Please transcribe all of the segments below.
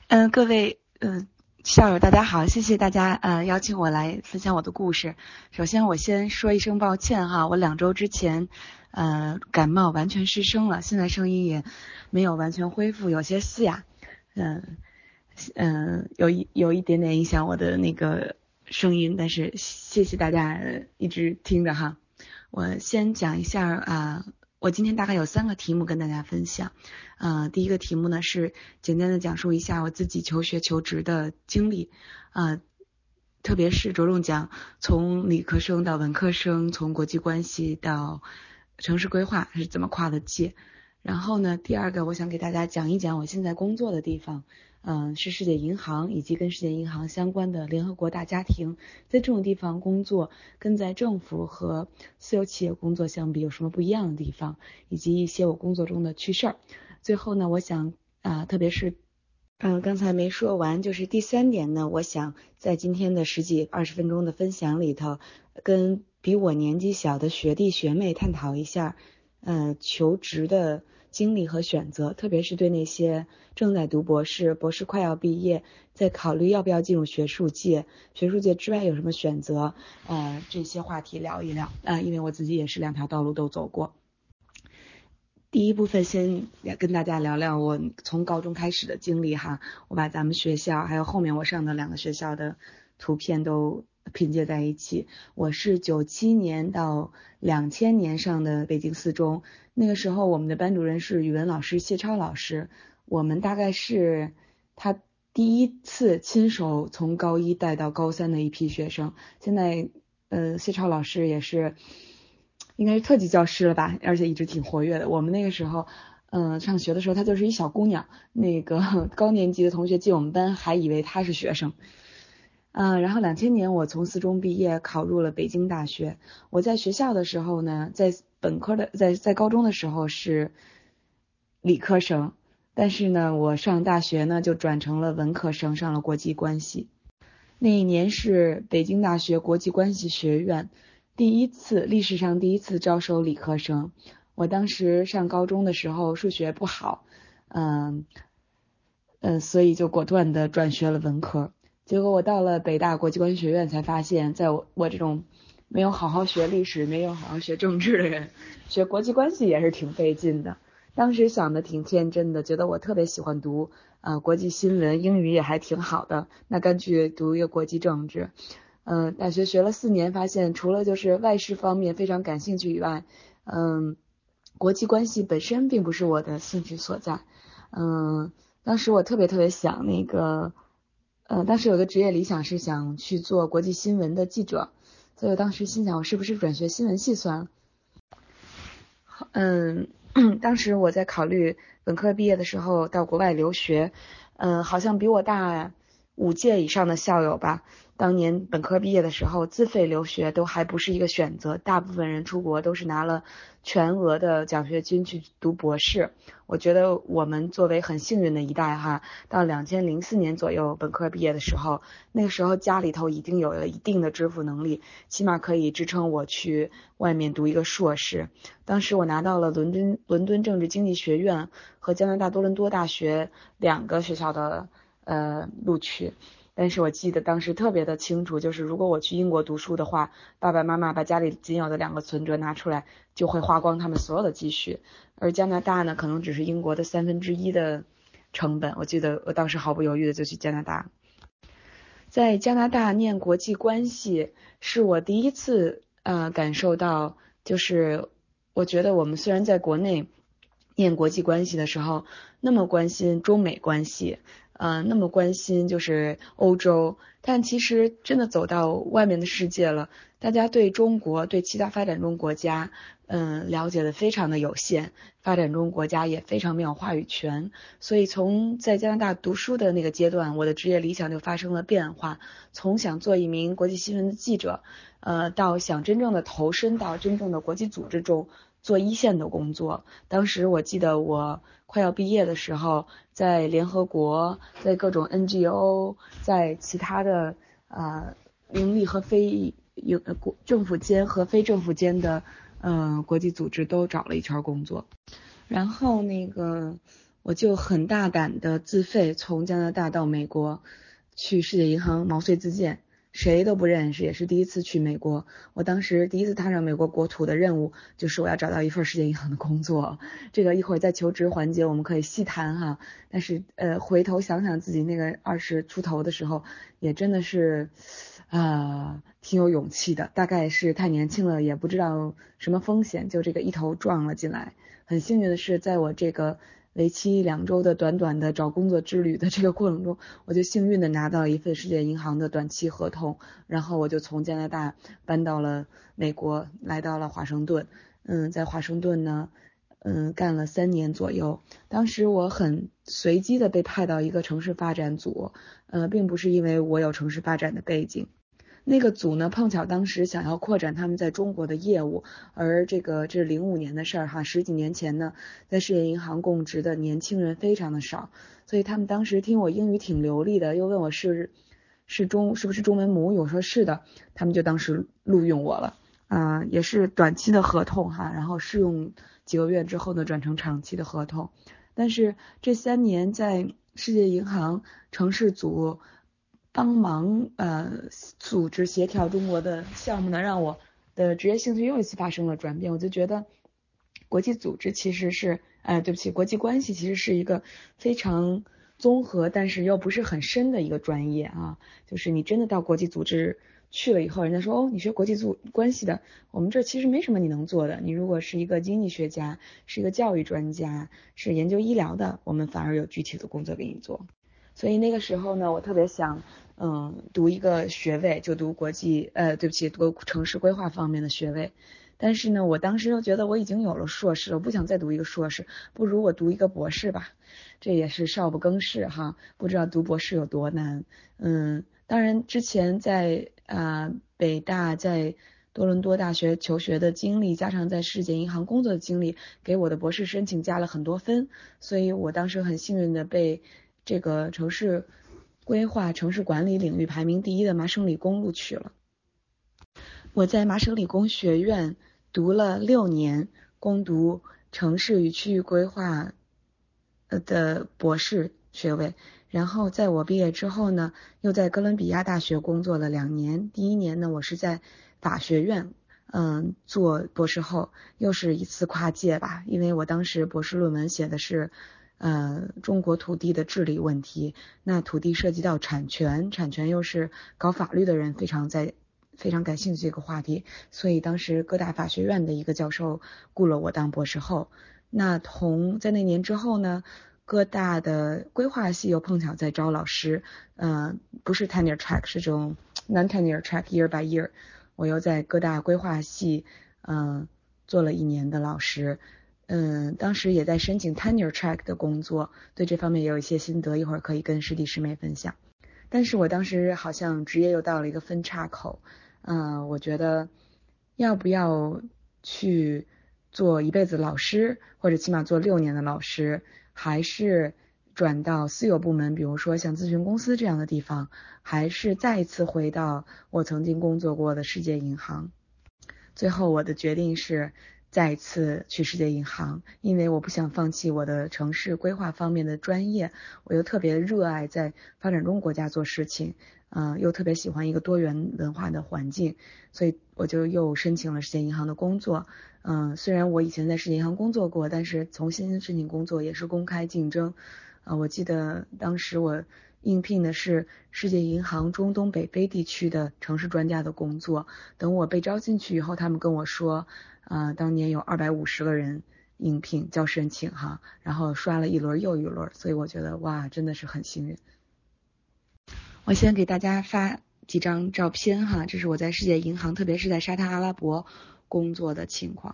各位校友大家好，谢谢大家邀请我来分享我的故事。首先我先说一声抱歉哈，我2周之前感冒完全失声了，现在声音也没有完全恢复，有些嘶哑，有一点点影响我的那个声音，但是谢谢大家一直听着哈。我先讲一下我今天大概有3个题目跟大家分享。第一个题目呢是简单的讲述一下我自己求学求职的经历，特别是着重讲从理科生到文科生，从国际关系到城市规划是怎么跨的界。然后呢，第二个我想给大家讲一讲我现在工作的地方，是世界银行以及跟世界银行相关的联合国大家庭，在这种地方工作跟在政府和私有企业工作相比有什么不一样的地方，以及一些我工作中的趣事儿。最后呢，我想特别是刚才没说完，就是第3点呢，我想在今天的10几20分钟的分享里头，跟比我年纪小的学弟学妹探讨一下求职的经历和选择，特别是对那些正在读博士快要毕业，在考虑要不要进入学术界之外有什么选择，这些话题聊一聊因为我自己也是2条道路都走过。第一部分先跟大家聊聊我从高中开始的经历哈，我把咱们学校还有后面我上的2个学校的图片都拼接在一起。我是97年到2000年上的北京四中，那个时候我们的班主任是语文老师谢超老师，我们大概是他第一次亲手从高1带到高3的一批学生。现在谢超老师也是应该是特级教师了吧，而且一直挺活跃的。我们那个时候上学的时候她就是一小姑娘，那个高年级的同学进我们班还以为她是学生。然后2000年我从四中毕业，考入了北京大学。我在学校的时候呢，在本科的在高中的时候是理科生，但是呢我上大学呢就转成了文科生，上了国际关系。那一年是北京大学国际关系学院历史上第一次招收理科生。我当时上高中的时候数学不好，所以就果断的转学了文科。结果我到了北大国际关系学院才发现，在我这种没有好好学历史没有好好学政治的人，学国际关系也是挺费劲的。当时想的挺天真的，觉得我特别喜欢读国际新闻，英语也还挺好的，那干脆读一个国际政治。大学学了4年，发现除了就是外事方面非常感兴趣以外，国际关系本身并不是我的兴趣所在。当时我特别想当时有个职业理想是想去做国际新闻的记者，所以我当时心想我是不是转学新闻系算了。当时我在考虑本科毕业的时候到国外留学，好像比我大5届以上的校友吧，当年本科毕业的时候自费留学都还不是一个选择，大部分人出国都是拿了全额的奖学金去读博士。我觉得我们作为很幸运的一代哈，到2004年左右本科毕业的时候，那个时候家里头已经有了一定的支付能力，起码可以支撑我去外面读一个硕士。当时我拿到了伦敦政治经济学院和加拿大多伦多大学2个学校的录取。但是我记得当时特别的清楚，就是如果我去英国读书的话，爸爸妈妈把家里仅有的2个存折拿出来，就会花光他们所有的积蓄。而加拿大呢，可能只是英国的1/3的成本。我记得我当时毫不犹豫的就去加拿大。在加拿大念国际关系，是我第一次感受到，就是我觉得我们虽然在国内念国际关系的时候那么关心中美关系，那么关心就是欧洲，但其实真的走到外面的世界了，大家对中国对其他发展中国家了解的非常的有限，发展中国家也非常没有话语权。所以从在加拿大读书的那个阶段，我的职业理想就发生了变化，从想做一名国际新闻的记者到想真正的投身到真正的国际组织中做一线的工作。当时我记得我快要毕业的时候，在联合国，在各种 NGO， 在其他的盈利和非政府间和非政府间的国际组织都找了一圈工作。然后我就很大胆的自费从加拿大到美国去世界银行毛遂自荐，谁都不认识，也是第一次去美国。我当时第一次踏上美国国土的任务就是我要找到一份世界银行的工作，这个一会儿在求职环节我们可以细谈哈。但是回头想想自己那个20出头的时候，也真的是挺有勇气的，大概是太年轻了，也不知道什么风险，就这个一头撞了进来。很幸运的是，在我这个为期2周的短短的找工作之旅的这个过程中，我就幸运的拿到了一份世界银行的短期合同，然后我就从加拿大搬到了美国，来到了华盛顿。在华盛顿呢，干了3年左右。当时我很随机的被派到一个城市发展组，并不是因为我有城市发展的背景。那个组呢，碰巧当时想要扩展他们在中国的业务，而这是05年的事儿哈，10几年前呢，在世界银行供职的年轻人非常的少，所以他们当时听我英语挺流利的，又问我是不是中文母语，我说是的，他们就当时录用我了，也是短期的合同哈，然后试用几个月之后呢，转成长期的合同。但是这3年在世界银行城市组帮忙组织协调中国的项目呢，让我的职业兴趣又一次发生了转变。我就觉得国际组织其实是国际关系其实是一个非常综合但是又不是很深的一个专业啊。就是你真的到国际组织去了以后，人家说你学国际关系的，我们这其实没什么你能做的。你如果是一个经济学家，是一个教育专家，是研究医疗的，我们反而有具体的工作给你做。所以那个时候呢，我特别想读一个学位，就读读城市规划方面的学位。但是呢，我当时又觉得我已经有了硕士了，我不想再读一个硕士，不如我读一个博士吧。这也是少不更事哈，不知道读博士有多难。当然之前在北大在多伦多大学求学的经历，加上在世界银行工作的经历，给我的博士申请加了很多分，所以我当时很幸运的被这个城市规划、城市管理领域排名第1的麻省理工录取了。我在麻省理工学院读了6年，攻读城市与区域规划的博士学位。然后在我毕业之后呢，又在哥伦比亚大学工作了2年。第1年呢，我是在法学院做博士后，又是一次跨界吧，因为我当时博士论文写的是中国土地的治理问题，那土地涉及到产权又是搞法律的人非常感兴趣这个话题，所以当时哥大法学院的一个教授雇了我当博士后。那在那年之后呢，哥大的规划系又碰巧在招老师，不是 tenure track， 是这种 non tenure track year by year， 我又在哥大规划系做了1年的老师。当时也在申请 tenure track 的工作，对这方面也有一些心得，一会儿可以跟师弟师妹分享。但是我当时好像职业又到了一个分岔口，我觉得要不要去做一辈子老师，或者起码做6年的老师，还是转到私有部门，比如说像咨询公司这样的地方，还是再一次回到我曾经工作过的世界银行。最后我的决定是再一次去世界银行，因为我不想放弃我的城市规划方面的专业，我又特别热爱在发展中国家做事情，又特别喜欢一个多元文化的环境，所以我就又申请了世界银行的工作。虽然我以前在世界银行工作过，但是重新申请工作也是公开竞争。我记得当时我应聘的是世界银行中东北非地区的城市专家的工作。等我被招进去以后，他们跟我说，当年有250个人应聘交申请哈，然后刷了一轮又一轮，所以我觉得哇，真的是很幸运。我先给大家发几张照片哈，这是我在世界银行，特别是在沙特阿拉伯工作的情况。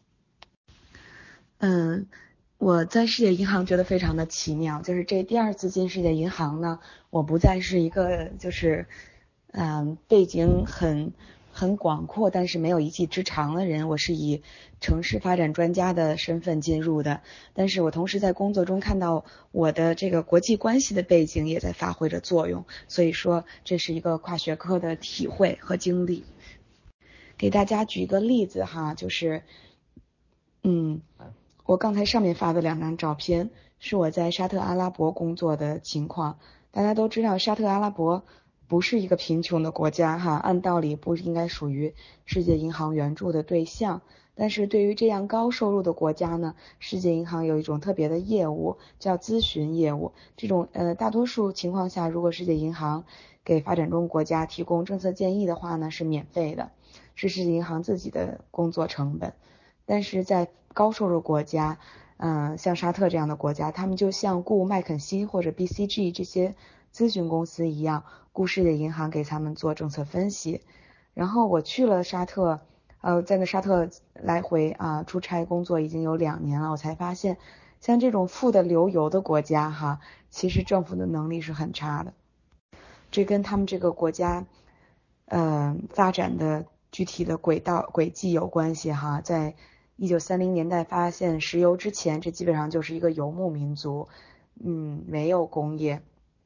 我在世界银行觉得非常的奇妙，就是这第2次进世界银行呢，我不再是一个就是背景很广阔但是没有一技之长的人，我是以城市发展专家的身份进入的，但是我同时在工作中看到我的这个国际关系的背景也在发挥着作用，所以说这是一个跨学科的体会和经历。给大家举一个例子哈，就是我刚才上面发的2张照片是我在沙特阿拉伯工作的情况。大家都知道沙特阿拉伯不是一个贫穷的国家哈，按道理不应该属于世界银行援助的对象。但是对于这样高收入的国家呢，世界银行有一种特别的业务叫咨询业务。这种大多数情况下，如果世界银行给发展中国家提供政策建议的话呢，是免费的，是世界银行自己的工作成本。但是在高收入国家，像沙特这样的国家，他们就像雇麦肯锡或者 BCG 这些咨询公司一样，雇世界银行给他们做政策分析。然后我去了沙特，在那沙特来回出差工作已经有2年了，我才发现，像这种富得流油的国家哈，其实政府的能力是很差的。这跟他们这个国家发展的具体的轨迹有关系哈。在1930年代发现石油之前，这基本上就是一个游牧民族，没有工业。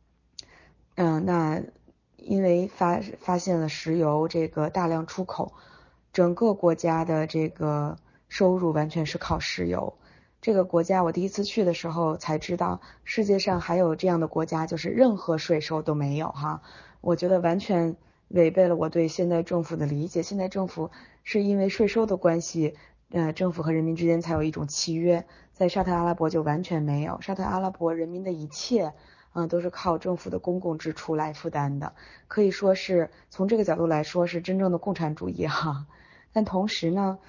那因为发现了石油这个大量出口，整个国家的这个收入完全是靠石油。这个国家我第一次去的时候才知道，世界上还有这样的国家，就是任何税收都没有哈。我觉得完全违背了我对现在政府的理解。现在政府是因为税收的关系，政府和人民之间才有一种契约，在沙特阿拉伯就完全没有。沙特阿拉伯人民的一切，都是靠政府的公共支出来负担的，可以说是从这个角度来说是真正的共产主义哈。但同时呢，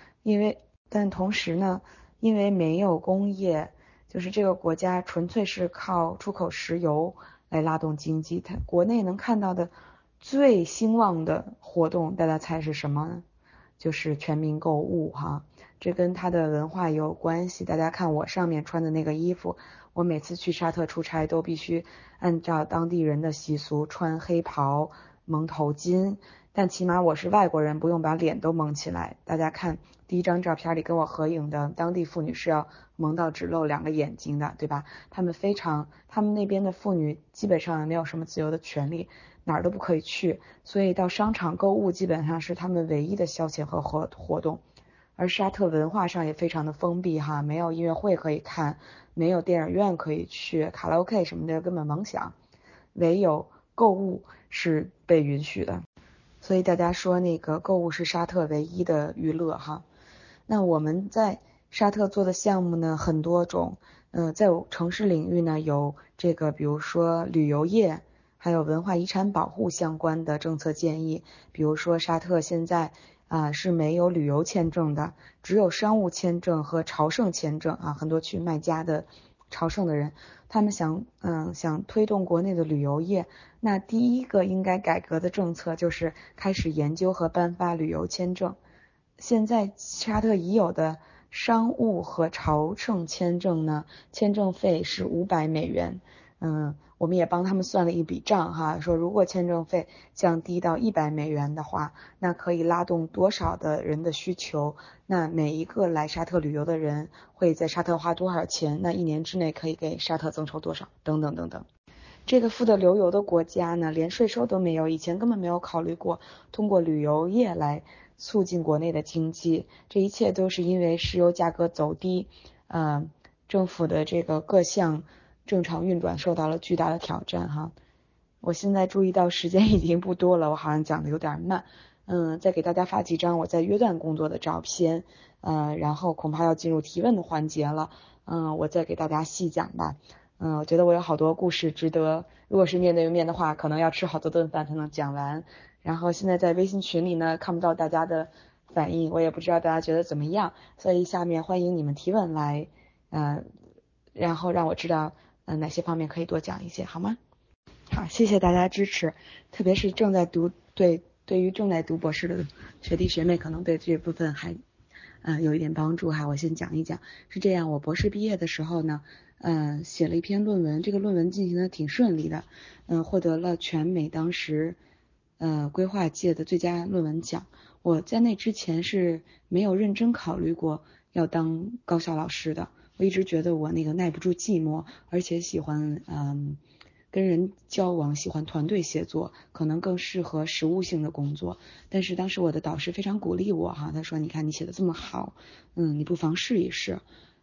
因为没有工业，就是这个国家纯粹是靠出口石油来拉动经济。它国内能看到的最兴旺的活动，大家猜是什么呢？就是全民购物哈。这跟它的文化也有关系。大家看我上面穿的那个衣服，我每次去沙特出差都必须按照当地人的习俗穿黑袍蒙头巾，但起码我是外国人，不用把脸都蒙起来。大家看第一张照片里跟我合影的当地妇女是要蒙到只露2个眼睛的，对吧？他们那边的妇女基本上没有什么自由的权利，哪儿都不可以去，所以到商场购物基本上是他们唯一的消遣和活动。而沙特文化上也非常的封闭哈，没有音乐会可以看，没有电影院可以去，卡拉 OK 什么的根本甭想，唯有购物是被允许的。所以大家说那个购物是沙特唯一的娱乐哈。那我们在沙特做的项目呢很多种，在城市领域呢有这个比如说旅游业，还有文化遗产保护相关的政策建议。比如说沙特现在是没有旅游签证的，只有商务签证和朝圣签证啊。很多去麦加的朝圣的人，他们想推动国内的旅游业，那第一个应该改革的政策就是开始研究和颁发旅游签证。现在沙特已有的商务和朝圣签证呢，签证费是$500。我们也帮他们算了一笔账哈，说如果签证费降低到$100的话，那可以拉动多少的人的需求？那每一个来沙特旅游的人会在沙特花多少钱？那1年之内可以给沙特增收多少？等等等等。这个富得流油的国家呢，连税收都没有，以前根本没有考虑过通过旅游业来促进国内的经济。这一切都是因为石油价格走低，政府的这个各项正常运转受到了巨大的挑战哈。我现在注意到时间已经不多了，我好像讲的有点慢，再给大家发几张我在约旦工作的照片，然后恐怕要进入提问的环节了，我再给大家细讲吧。我觉得我有好多故事值得，如果是面对面的话，可能要吃好多顿饭才能讲完。然后现在在微信群里呢，看不到大家的反应，我也不知道大家觉得怎么样，所以下面欢迎你们提问来，然后让我知道，哪些方面可以多讲一些，好吗？好，谢谢大家支持，特别是对于正在读博士的学弟学妹，可能对这部分还有一点帮助哈。我先讲一讲，是这样，我博士毕业的时候呢，写了一篇论文，这个论文进行的挺顺利的，获得了全美当时规划界的最佳论文奖。我在那之前是没有认真考虑过要当高校老师的，我一直觉得我那个耐不住寂寞，而且喜欢跟人交往，喜欢团队协作，可能更适合实务性的工作。但是当时我的导师非常鼓励我哈，他说你看你写的这么好，你不妨试一试。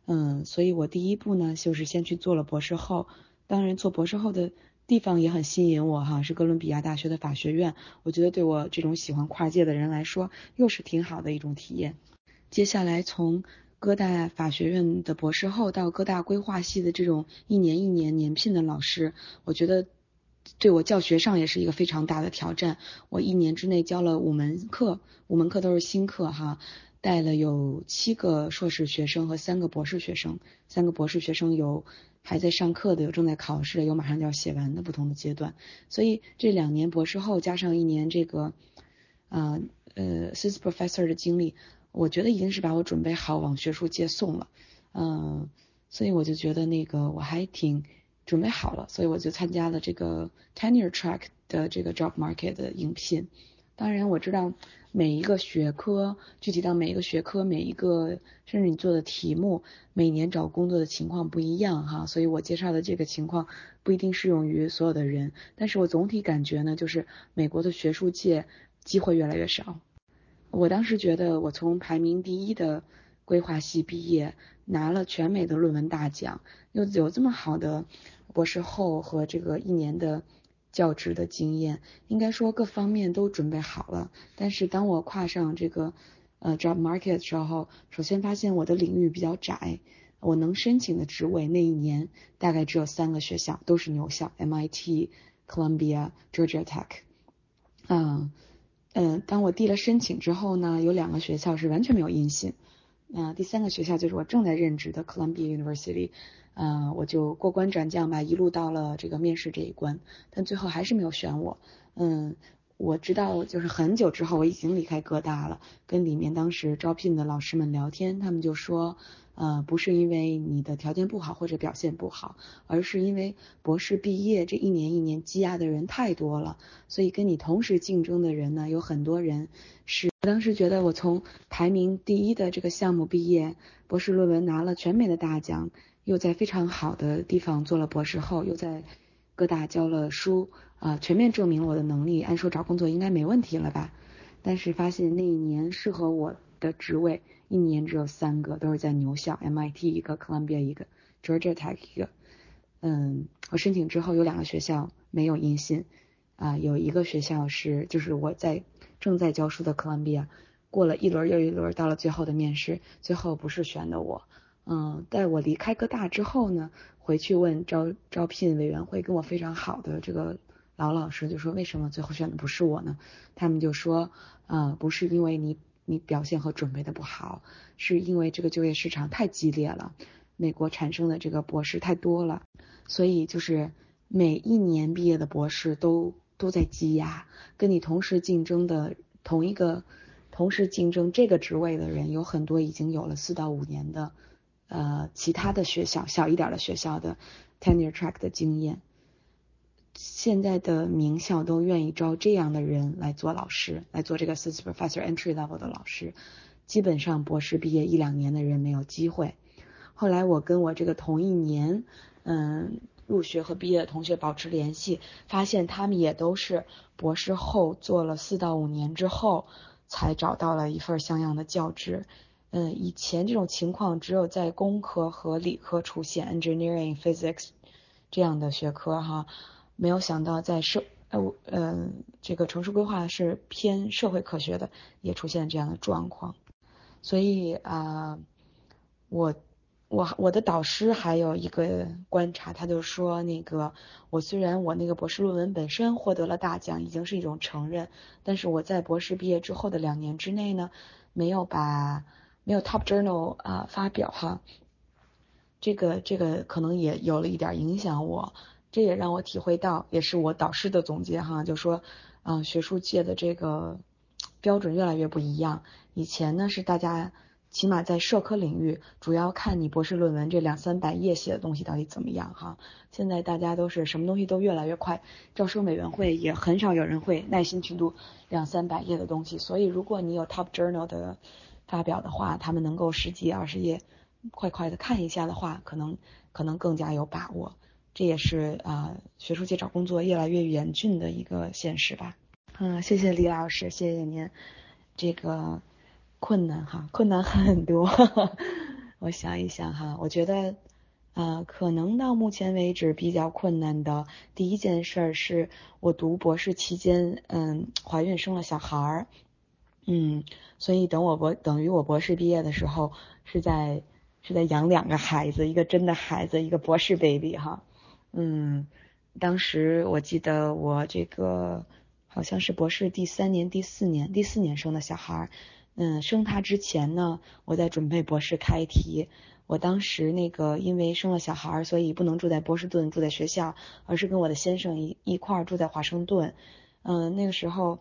所以我第一步呢就是先去做了博士后。当然做博士后的地方也很吸引我哈，是哥伦比亚大学的法学院，我觉得对我这种喜欢跨界的人来说又是挺好的一种体验。接下来从哥大法学院的博士后到哥大规划系的这种一年一年年聘的老师，我觉得对我教学上也是一个非常大的挑战。我一年之内教了5门课，5门课都是新课哈，带了有7个硕士学生和3个博士学生，3个博士学生有还在上课的，有正在考试的，有马上就要写完的不同的阶段。所以这2年博士后加上1年这个assistant professor 的经历，我觉得已经是把我准备好往学术界送了。所以我就觉得那个我还挺准备好了，所以我就参加了这个 tenure track 的这个 job market 的应聘。当然我知道每一个学科，具体到每一个学科，每一个甚至你做的题目，每年找工作的情况不一样哈，所以我介绍的这个情况不一定适用于所有的人。但是我总体感觉呢，就是美国的学术界机会越来越少。我当时觉得我从排名第1的规划系毕业，拿了全美的论文大奖，又有这么好的博士后和这个1年的教职的经验，应该说各方面都准备好了。但是当我跨上这个job market 的时候，首先发现我的领域比较窄，我能申请的职位那一年大概只有3个学校，都是牛校 MIT、Columbia、Georgia Tech。当我递了申请之后呢，有2个学校是完全没有音信。第3个学校就是我正在任职的 Columbia University。我就过关斩将吧，一路到了这个面试这一关，但最后还是没有选我。我知道就是很久之后我已经离开哥大了，跟里面当时招聘的老师们聊天，他们就说不是因为你的条件不好或者表现不好，而是因为博士毕业这一年一年积压的人太多了，所以跟你同时竞争的人呢，有很多人是。我当时觉得我从排名第1的这个项目毕业，博士论文拿了全美的大奖，又在非常好的地方做了博士后，又在哥大教了书，全面证明了我的能力，按说找工作应该没问题了吧。但是发现那一年适合我的职位一年只有3个，都是在牛校 MIT 一个 Columbia 一个 Georgia Tech 一个。我申请之后有2个学校没有音信，有一个学校是就是我正在教书的 Columbia， 过了一轮又一轮，到了最后的面试，最后不是选的我。在我离开哥大之后呢，回去问招聘委员会跟我非常好的这个老师，就说为什么最后选的不是我呢？他们就说不是因为你表现和准备的不好，是因为这个就业市场太激烈了，美国产生的这个博士太多了，所以就是每一年毕业的博士都在积压，跟你同时竞争的同时竞争这个职位的人有很多已经有了4到5年的其他的学校小一点的学校的 tenure track 的经验。现在的名校都愿意招这样的人来做老师，来做这个 assistant professor entry level 的老师，基本上博士毕业1、2年的人没有机会。后来我跟我这个同一年入学和毕业的同学保持联系，发现他们也都是博士后做了4到5年之后才找到了一份像样的教职。以前这种情况只有在工科和理科出现 engineering physics 这样的学科哈，没有想到在这个城市规划是偏社会科学的，也出现这样的状况。所以我的导师还有一个观察，他就说那个虽然我那个博士论文本身获得了大奖，已经是一种承认，但是我在博士毕业之后的2年之内呢，没有 top journal 发表哈，这个可能也有了一点影响我，这也让我体会到，也是我导师的总结哈，就说学术界的这个标准越来越不一样。以前呢是大家起码在社科领域主要看你博士论文这200-300页写的东西到底怎么样哈，现在大家都是什么东西都越来越快，招生委员会也很少有人会耐心去读200-300页的东西，所以如果你有 top journal 的发表的话，他们能够10几20页快快的看一下的话，可能更加有把握。这也是学术界找工作越来越严峻的一个现实吧。谢谢李老师，谢谢您。这个困难很多我想一想哈，我觉得可能到目前为止比较困难的第一件事是我读博士期间怀孕生了小孩儿。所以等于我博士毕业的时候是在养2个孩子，一个真的孩子，一个博士 baby 哈。当时我记得我这个好像是博士第4年生的小孩。生他之前呢，我在准备博士开题。我当时因为生了小孩，所以不能住在波士顿，住在学校，而是跟我的先生一块住在华盛顿。那个时候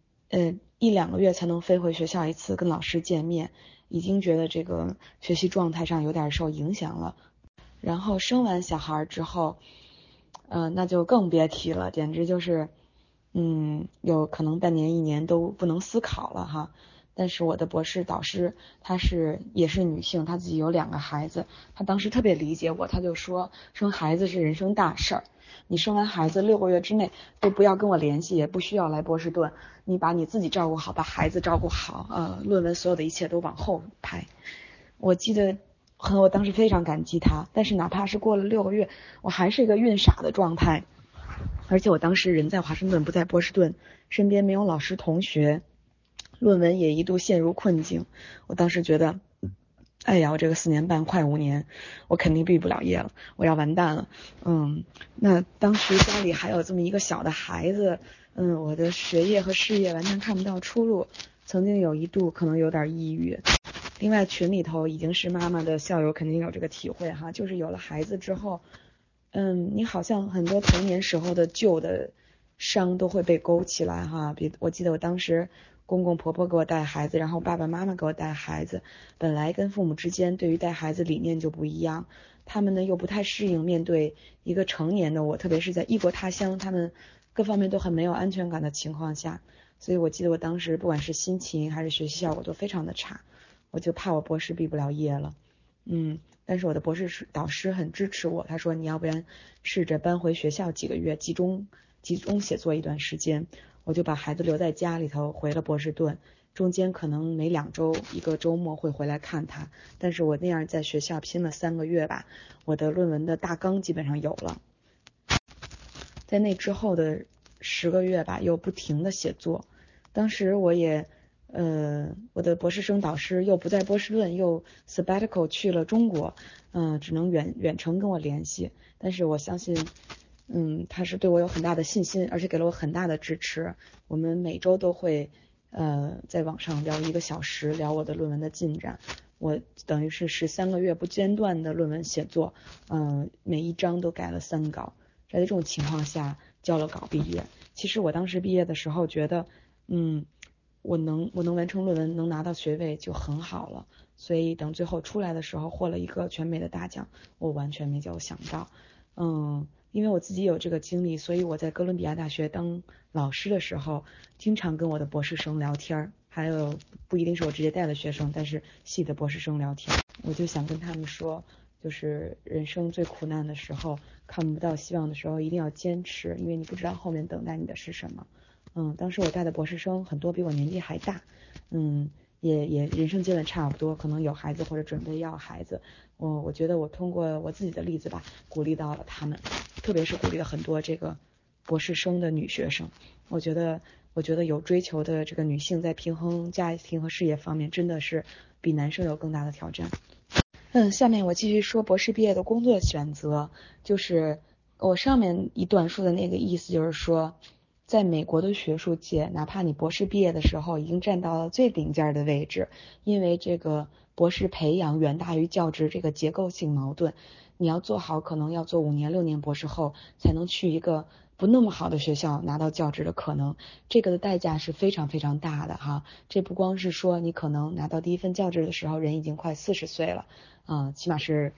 1-2个月才能飞回学校一次跟老师见面，已经觉得这个学习状态上有点受影响了。然后生完小孩之后那就更别提了，简直就是有可能半年1年都不能思考了哈。但是我的博士导师也是女性，她自己有2个孩子，她当时特别理解我，她就说生孩子是人生大事儿，你生完孩子6个月之内都不要跟我联系，也不需要来波士顿，你把你自己照顾好，把孩子照顾好，论文所有的一切都往后排。我记得我当时非常感激他，但是哪怕是过了6个月，我还是一个晕傻的状态，而且我当时人在华盛顿不在波士顿，身边没有老师同学，论文也一度陷入困境。我当时觉得哎呀，我这个4年半快5年，我肯定毕不了业了，我要完蛋了。那当时家里还有这么一个小的孩子，我的学业和事业完全看不到出路，曾经有一度可能有点抑郁。另外群里头已经是妈妈的校友肯定有这个体会哈，就是有了孩子之后，你好像很多童年时候的旧的伤都会被勾起来哈。我记得我当时公公婆婆给我带孩子，然后爸爸妈妈给我带孩子，本来跟父母之间对于带孩子理念就不一样，他们呢又不太适应面对一个成年的我，特别是在异国他乡，他们各方面都很没有安全感的情况下，所以我记得我当时不管是心情还是学习效果都非常的差，我就怕我博士毕不了业了。但是我的博士导师很支持我，他说你要不然试着搬回学校几个月，集中写作一段时间。我就把孩子留在家里头，回了波士顿，中间可能每2周一个周末会回来看他，但是我那样在学校拼了3个月吧，我的论文的大纲基本上有了。在那之后的10个月吧，又不停的写作。当时我的博士生导师又不在波士顿，又 sabbatical 去了中国，只能远程跟我联系。但是我相信，他是对我有很大的信心，而且给了我很大的支持。我们每周都会在网上聊1个小时，聊我的论文的进展。我等于是13个月不间断的论文写作，每一章都改了3稿，在这种情况下交了稿毕业。其实我当时毕业的时候觉得，我能完成论文，能拿到学位就很好了。所以等最后出来的时候获了一个全美的大奖，我完全没有想到。因为我自己有这个经历，所以我在哥伦比亚大学当老师的时候，经常跟我的博士生聊天，还有不一定是我直接带的学生，但是系的博士生聊天，我就想跟他们说，就是人生最苦难的时候，看不到希望的时候，一定要坚持，因为你不知道后面等待你的是什么。当时我带的博士生很多比我年纪还大，也人生阶段差不多，可能有孩子或者准备要孩子。我觉得我通过我自己的例子吧，鼓励到了他们，特别是鼓励了很多这个博士生的女学生。我觉得有追求的这个女性在平衡家庭和事业方面，真的是比男生有更大的挑战。下面我继续说博士毕业的工作选择，就是我上面一段说的那个意思，就是说在美国的学术界，哪怕你博士毕业的时候已经站到了最顶尖的位置，因为这个博士培养远大于教职这个结构性矛盾，你要做好可能要做5年6年博士后才能去一个不那么好的学校拿到教职的可能，这个的代价是非常非常大的哈。这不光是说你可能拿到第一份教职的时候人已经快40岁了，起码是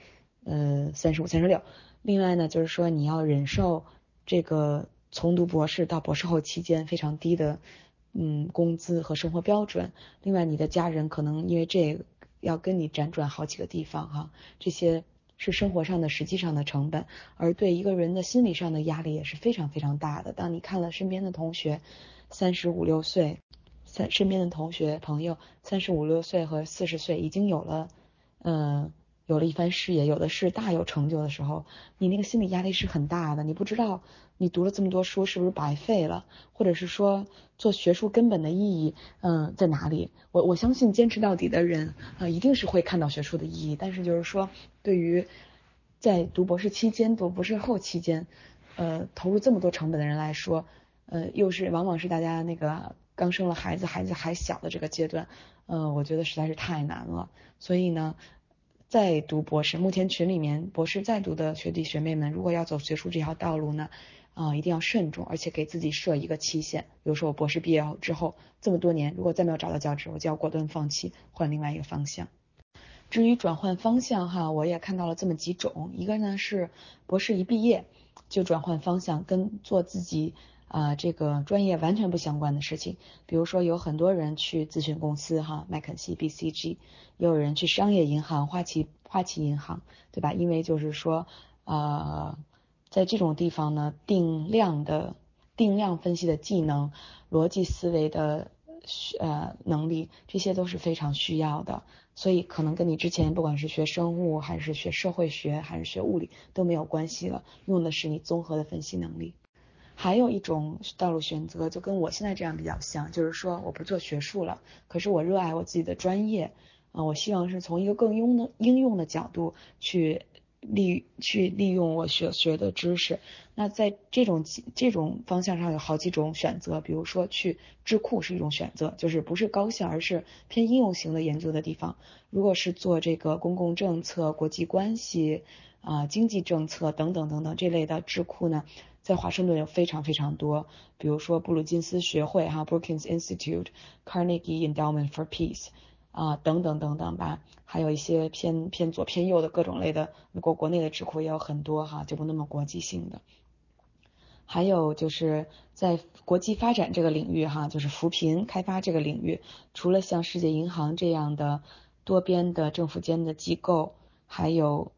35、36。另外呢，就是说你要忍受这个从读博士到博士后期间非常低的工资和生活标准。另外你的家人可能因为这个要跟你辗转好几个地方哈，这些是生活上的实际上的成本，而对一个人的心理上的压力也是非常非常大的。当你看了身边的同学35、6岁，身边的同学朋友35、6岁和40岁已经有了有了一番事业，有的是大有成就的时候，你那个心理压力是很大的，你不知道你读了这么多书是不是白费了，或者是说做学术根本的意义在哪里。我相信坚持到底的人一定是会看到学术的意义，但是就是说对于在读博士期间读博士后期间投入这么多成本的人来说，又是往往是大家那个刚生了孩子还小的这个阶段，我觉得实在是太难了。所以呢，在读博士，目前群里面博士在读的学弟学妹们，如果要走学术这条道路呢，一定要慎重，而且给自己设一个期限。比如说我博士毕业之后这么多年，如果再没有找到教职，我就要果断放弃，换另外一个方向。至于转换方向哈，我也看到了这么几种，一个呢是博士一毕业就转换方向，跟做自己这个专业完全不相关的事情。比如说有很多人去咨询公司哈，麦肯锡、BCG，也有人去商业银行、花旗银行，对吧？因为就是说在这种地方呢，定量分析的技能、逻辑思维的能力，这些都是非常需要的。所以可能跟你之前不管是学生物还是学社会学还是学物理都没有关系了，用的是你综合的分析能力。还有一种道路选择就跟我现在这样比较像，就是说我不做学术了，可是我热爱我自己的专业我希望是从一个更应用的角度去利用我学的知识。那在这种方向上有好几种选择，比如说去智库是一种选择，就是不是高校而是偏应用型的研究的地方。如果是做这个公共政策、国际关系经济政策等等等等这类的智库呢，在华盛顿有非常非常多，比如说布鲁金斯学会Brookings Institute、Carnegie Endowment for Peace等等等等吧，还有一些偏左偏右的各种类的，美国国内的智库也有很多就不那么国际性的。还有就是在国际发展这个领域就是扶贫开发这个领域，除了像世界银行这样的多边的政府间的机构，还有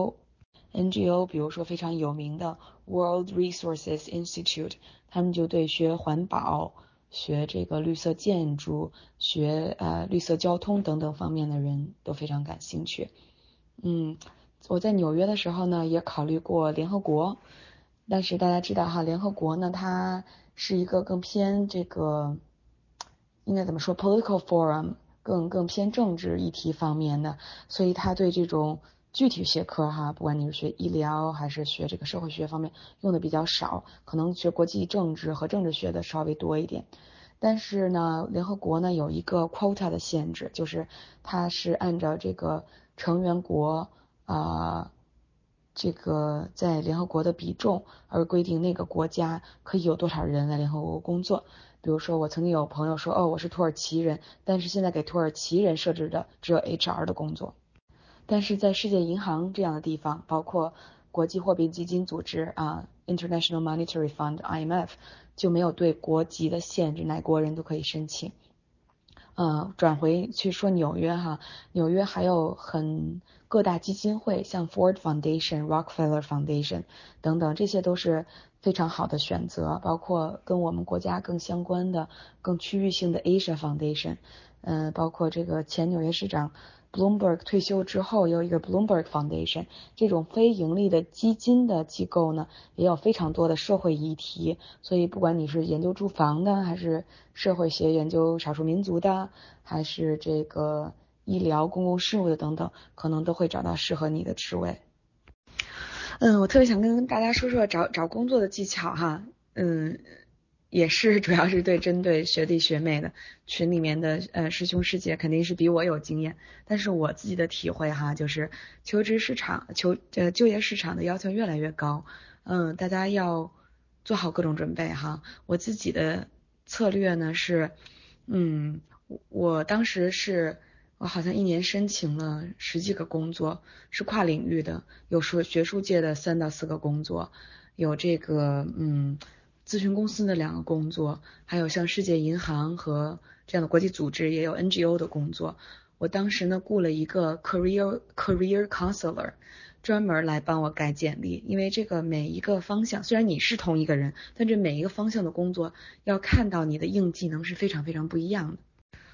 NGO，比如说非常有名的 World Resources Institute， 他们就对学环保、学这个绿色建筑、学绿色交通等等方面的人都非常感兴趣。我在纽约的时候呢，也考虑过联合国，但是大家知道联合国呢，它是一个更偏这个应该怎么说 political forum， 更偏政治议题方面的，所以它对这种具体学科不管你是学医疗还是学这个社会学方面用的比较少，可能学国际政治和政治学的稍微多一点。但是呢，联合国呢有一个 quota 的限制，就是它是按照这个成员国这个在联合国的比重而规定那个国家可以有多少人来联合国工作。比如说我曾经有朋友说我是土耳其人，但是现在给土耳其人设置的只有 HR 的工作。但是在世界银行这样的地方，包括国际货币基金组织International Monetary Fund IMF 就没有对国籍的限制，哪国人都可以申请。转回去说纽约纽约还有各大基金会，像 Ford Foundation、Rockefeller Foundation 等等，这些都是非常好的选择，包括跟我们国家更相关的、更区域性的 Asia Foundation，包括这个前纽约市长 Bloomberg 退休之后有一个 Bloomberg Foundation， 这种非盈利的基金的机构呢，也有非常多的社会议题，所以不管你是研究住房的，还是社会学研究少数民族的，还是这个医疗公共事务的等等，可能都会找到适合你的职位。我特别想跟大家说说找工作的技巧也是主要是针对学弟学妹的，群里面的师兄师姐肯定是比我有经验，但是我自己的体会就是就业市场的要求越来越高，大家要做好各种准备我自己的策略呢是，我当时我好像一年申请了10几个工作，是跨领域的，有说学术界的3到4个工作，有这个咨询公司的2个工作，还有像世界银行和这样的国际组织也有 NGO 的工作。我当时呢雇了一个 career counselor， 专门来帮我改简历，因为这个每一个方向虽然你是同一个人，但这每一个方向的工作要看到你的硬技能是非常非常不一样的。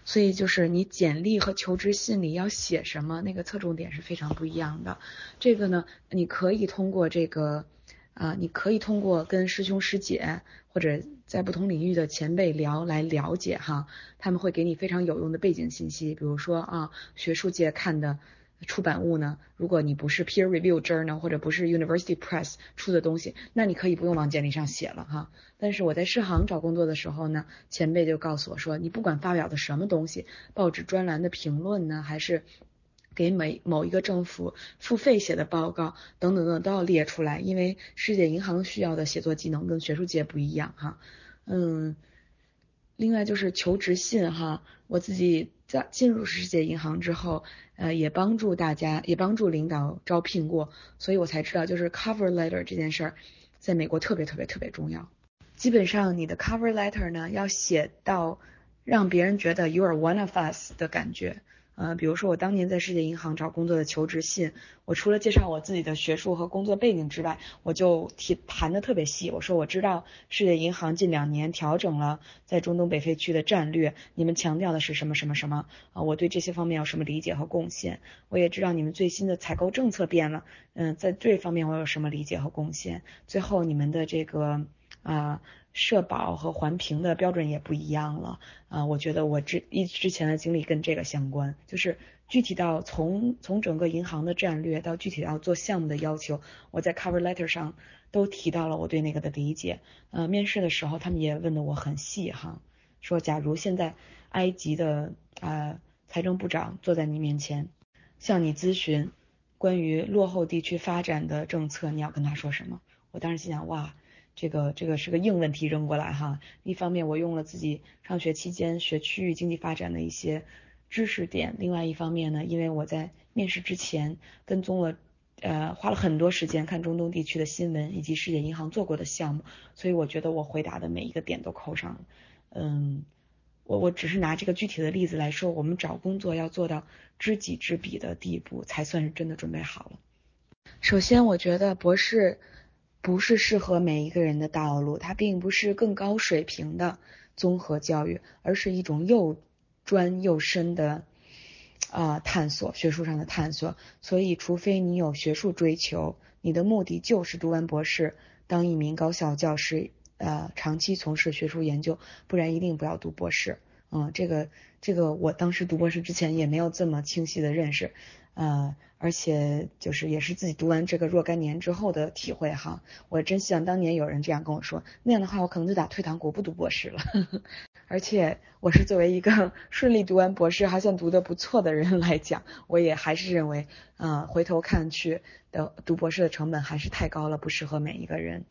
所以就是你简历和求职信里要写什么，那个侧重点是非常不一样的。这个呢，你可以通过你可以通过跟师兄师姐或者在不同领域的前辈来了解哈，他们会给你非常有用的背景信息，比如说学术界看的出版物呢，如果你不是 peer review journal 或者不是 university press 出的东西，那你可以不用往简历上写了哈。但是我在世行找工作的时候呢，前辈就告诉我说，你不管发表的什么东西，报纸专栏的评论呢，还是给某一个政府付费写的报告等等等都要列出来，因为世界银行需要的写作技能跟学术界不一样哈。另外就是求职信哈，我自己在进入世界银行之后，也帮助领导招聘过，所以我才知道就是 cover letter 这件事儿，在美国特别特别特别重要。基本上你的 cover letter 呢，要写到让别人觉得 you are one of us 的感觉。比如说我当年在世界银行找工作的求职信，我除了介绍我自己的学术和工作背景之外，我就谈的特别细。我说我知道世界银行近2年调整了在中东北非区的战略，你们强调的是什么什么什么我对这些方面有什么理解和贡献。我也知道你们最新的采购政策变了，在这方面我有什么理解和贡献。最后你们的这个社保和环评的标准也不一样了我觉得我之前的经历跟这个相关，就是具体到从整个银行的战略到具体到做项目的要求，我在 cover letter 上都提到了我对那个的理解。面试的时候他们也问得我很细哈，说假如现在埃及的财政部长坐在你面前，向你咨询关于落后地区发展的政策，你要跟他说什么？我当时心想，哇，这个是个硬问题扔过来哈。一方面我用了自己上学期间学区域经济发展的一些知识点，另外一方面呢，因为我在面试之前跟踪了花了很多时间看中东地区的新闻以及世界银行做过的项目，所以我觉得我回答的每一个点都扣上了。我只是拿这个具体的例子来说，我们找工作要做到知己知彼的地步，才算是真的准备好了。首先我觉得博士不是适合每一个人的道路，它并不是更高水平的综合教育，而是一种又专又深的探索，学术上的探索。所以除非你有学术追求，你的目的就是读完博士当一名高校教师长期从事学术研究，不然一定不要读博士。这个我当时读博士之前也没有这么清晰的认识，而且就是也是自己读完这个若干年之后的体会哈。我真希望当年有人这样跟我说，那样的话我可能就打退堂鼓不读博士了。而且我是作为一个顺利读完博士还算读得不错的人来讲，我也还是认为回头看去的读博士的成本还是太高了，不适合每一个人。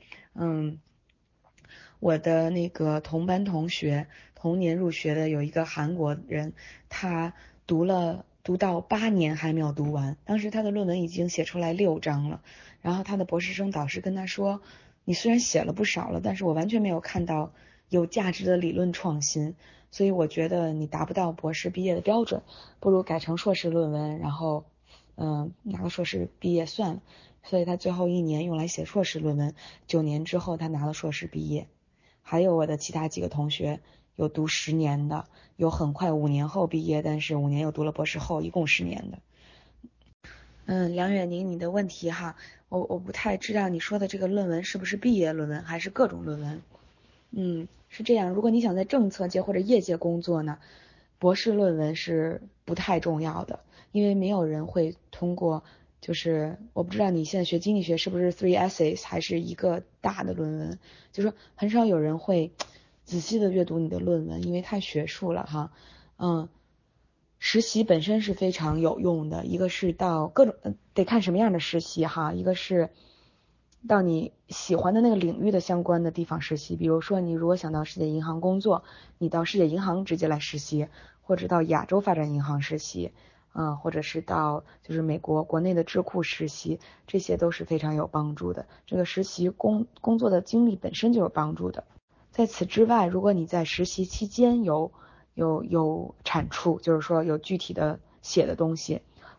我的那个同班同学同年入学的有一个韩国人，他读到8年还没有读完，当时他的论文已经写出来6章了，然后他的博士生导师跟他说，你虽然写了不少了，但是我完全没有看到有价值的理论创新，所以我觉得你达不到博士毕业的标准，不如改成硕士论文，然后拿个硕士毕业算了。所以他最后1年用来写硕士论文，9年之后他拿了硕士毕业。还有我的其他几个同学有读10年的，有很快5年后毕业，但是5年又读了博士后，一共10年的。梁远宁，你的问题哈，我不太知道你说的这个论文是不是毕业论文还是各种论文。是这样，如果你想在政策界或者业界工作呢，博士论文是不太重要的，因为没有人会通过，就是我不知道你现在学经济学是不是 3 essays 还是一个大的论文，就是说很少有人会仔细的阅读你的论文，因为太学术了哈。实习本身是非常有用的，一个是到各种得看什么样的实习哈，一个是到你喜欢的那个领域的相关的地方实习，比如说你如果想到世界银行工作，你到世界银行直接来实习，或者到亚洲发展银行实习，或者是到就是美国国内的智库实习，这些都是非常有帮助的。这个实习工作的经历本身就有帮助的。在此之外，如果你在实习期间有产出，就是说有具体的写的东西，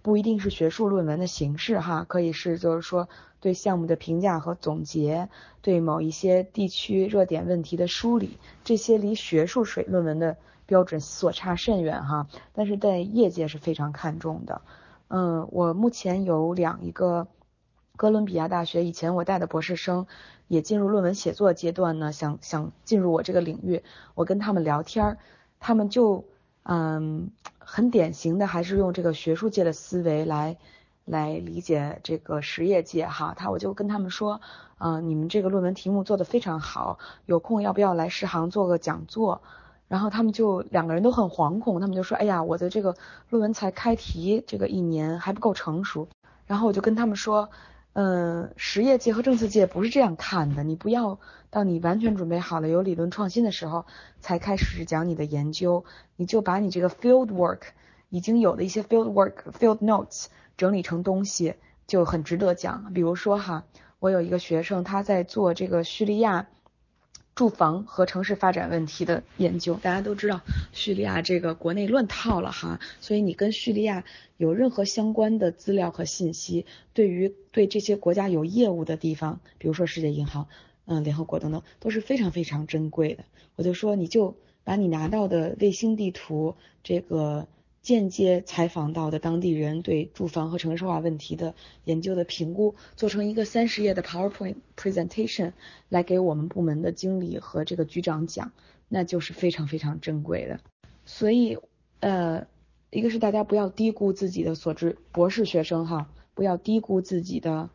不一定是学术论文的形式哈，可以是就是说对项目的评价和总结，对某一些地区热点问题的梳理，这些离学术论文的标准所差甚远哈，但是在业界是非常看重的。我目前有一个哥伦比亚大学以前我带的博士生也进入论文写作阶段呢，想进入我这个领域，我跟他们聊天，他们就很典型的还是用这个学术界的思维来理解这个实业界哈。我就跟他们说，你们这个论文题目做得非常好，有空要不要来食行做个讲座？然后他们就两个人都很惶恐，他们就说，哎呀，我的这个论文才开题这个1年还不够成熟。然后我就跟他们说，实业界和政策界不是这样看的，你不要到你完全准备好了有理论创新的时候才开始讲你的研究，你就把你这个 field work 已经有的一些 field notes 整理成东西，就很值得讲。比如说我有一个学生，他在做这个叙利亚住房和城市发展问题的研究。大家都知道叙利亚这个国内乱套了所以你跟叙利亚有任何相关的资料和信息，对这些国家有业务的地方，比如说世界银行、联合国等等，都是非常非常珍贵的。我就说你就把你拿到的卫星地图，这个间接采访到的当地人对住房和城市化问题的研究的评估，做成一个30页的 PowerPoint presentation 来给我们部门的经理和这个局长讲，那就是非常非常珍贵的。所以一个是大家不要低估自己的所知，博士学生不要低估自己的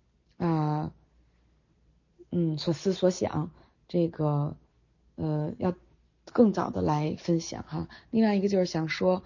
所思所想，这个要更早的来分享另外一个就是想说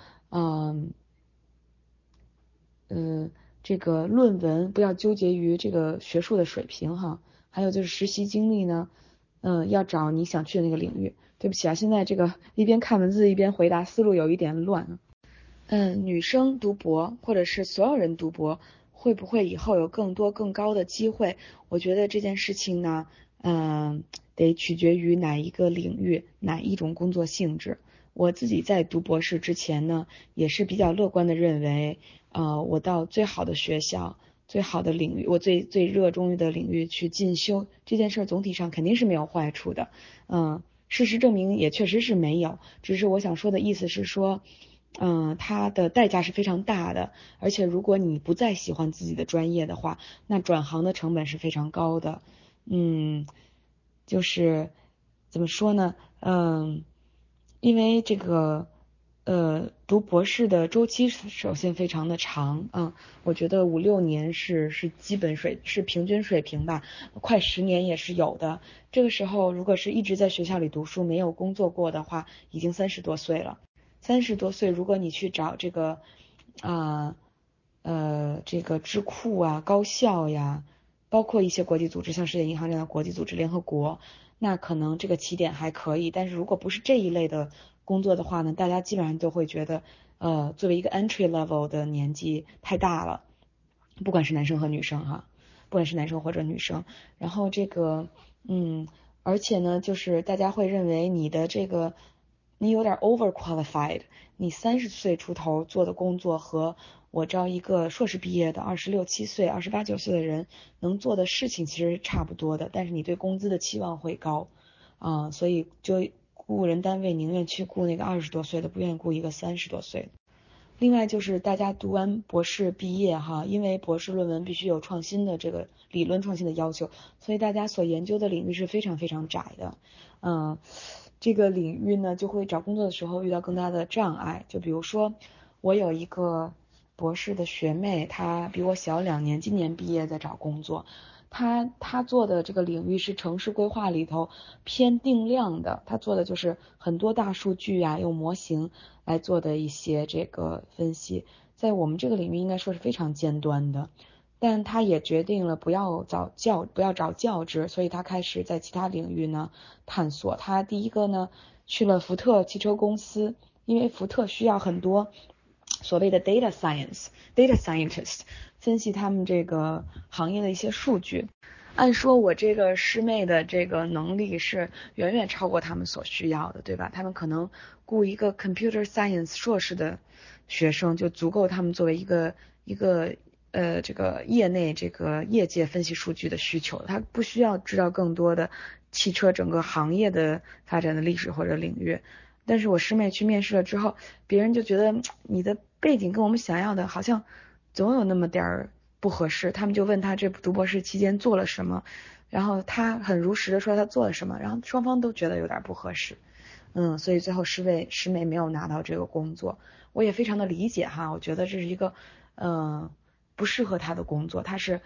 这个论文不要纠结于这个学术的水平还有就是实习经历呢要找你想去的那个领域。对不起现在这个一边看文字一边回答，思路有一点乱女生读博或者是所有人读博，会不会以后有更多更高的机会？我觉得这件事情呢得取决于哪一个领域，哪一种工作性质。我自己在读博士之前呢，也是比较乐观的认为我到最好的学校、最好的领域，我最热衷的领域去进修，这件事总体上肯定是没有坏处的。事实证明也确实是没有，只是我想说的意思是说它的代价是非常大的，而且如果你不再喜欢自己的专业的话，那转行的成本是非常高的。就是怎么说呢？因为这个读博士的周期首先非常的长我觉得5-6年是基本是平均水平吧，快10年也是有的。这个时候如果是一直在学校里读书没有工作过的话，已经30多岁了。30多岁如果你去找这个这个智库高校呀，包括一些国际组织，像世界银行这样的国际组织、联合国，那可能这个起点还可以。但是如果不是这一类的工作的话呢，大家基本上都会觉得作为一个 entry level 的年纪太大了，不管是男生和女生不管是男生或者女生。然后这个而且呢就是大家会认为你的这个你有点 over qualified， 你30岁出头做的工作和我招一个硕士毕业的26、27岁、28、29岁的人能做的事情其实差不多的，但是你对工资的期望会高所以就雇人单位宁愿去雇那个20多岁的，不愿意雇一个30多岁的。另外就是大家读完博士毕业因为博士论文必须有创新的这个理论创新的要求，所以大家所研究的领域是非常非常窄的这个领域呢就会找工作的时候遇到更大的障碍。就比如说我有一个博士的学妹，她比我小2年，今年毕业在找工作。他做的这个领域是城市规划里头偏定量的，他做的就是很多大数据用模型来做的一些这个分析，在我们这个领域应该说是非常尖端的。但他也决定了不要找教职，所以他开始在其他领域呢探索。他第一个呢去了福特汽车公司，因为福特需要很多所谓的 data scientist 分析他们这个行业的一些数据。 按说我这个师妹的这个能力是远远超过他们所需要的，对吧？他们可能雇一个 computer science 硕士的学生就足够他们作为一个这个业内这个业界分析数据的需求，他不需要知道更多的汽车整个行业的发展的历史或者领域。但是我师妹去面试了之后，别人就觉得你的背景跟我们想要的好像总有那么点儿不合适，他们就问他这读博士期间做了什么，然后他很如实的说他做了什么，然后双方都觉得有点不合适。所以最后师妹没有拿到这个工作，我也非常的理解哈，我觉得这是一个不适合他的工作，他是